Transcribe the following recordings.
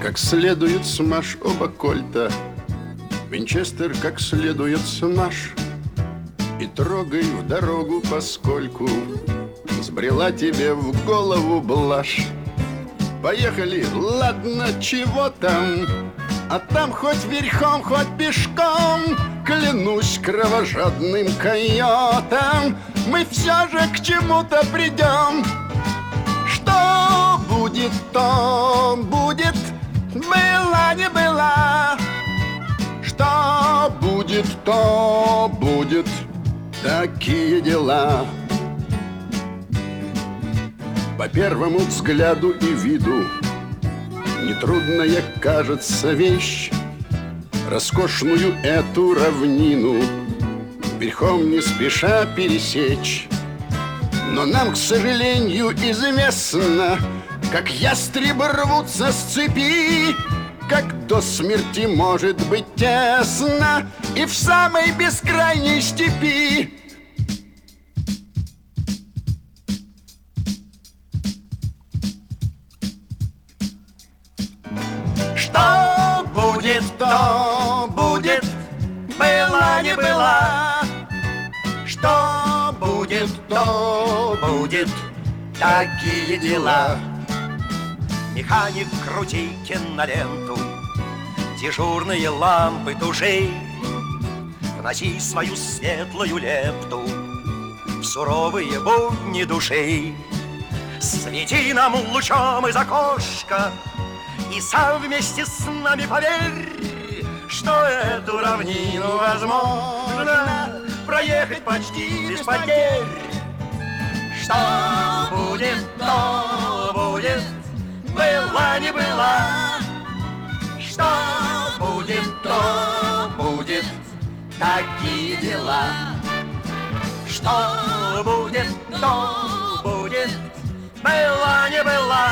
Как следует смажь оба кольта, Винчестер как следует смажь, и трогай в дорогу, поскольку сбрела тебе в голову блажь. Поехали, ладно, чего там, а там хоть верхом, хоть пешком, клянусь кровожадным койотом, мы все же к чему-то придем. Что будет, то будет, была не была. Что будет, то будет, такие дела. По первому взгляду и виду нетрудная кажется вещь, роскошную эту равнину верхом не спеша пересечь. Но нам, к сожалению, известно, как ястребы рвутся с цепи, как до смерти может быть тесно и в самой бескрайней степи. Что будет, то будет, была не была. Что будет, то будет, такие дела. Механик, крути киноленту, дежурные лампы туши, вноси свою светлую лепту в суровые будни души. Свети нам лучом из окошка и сам вместе с нами поверь, что эту равнину возможно проехать почти без потерь. Что будет, то будет, была не была. Что будет, то будет, такие дела. Что будет, то будет, была не была.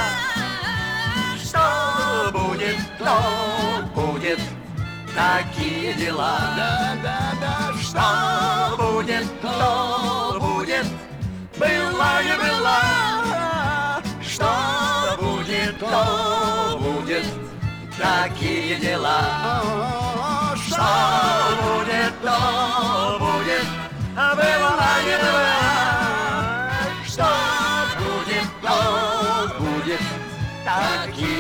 Что будет, то будет, такие дела. Да. Что будет, то будет, была не была. Что будет, то будет, такие дела. Что будет, то будет, была не была. Что будет, то будет, такие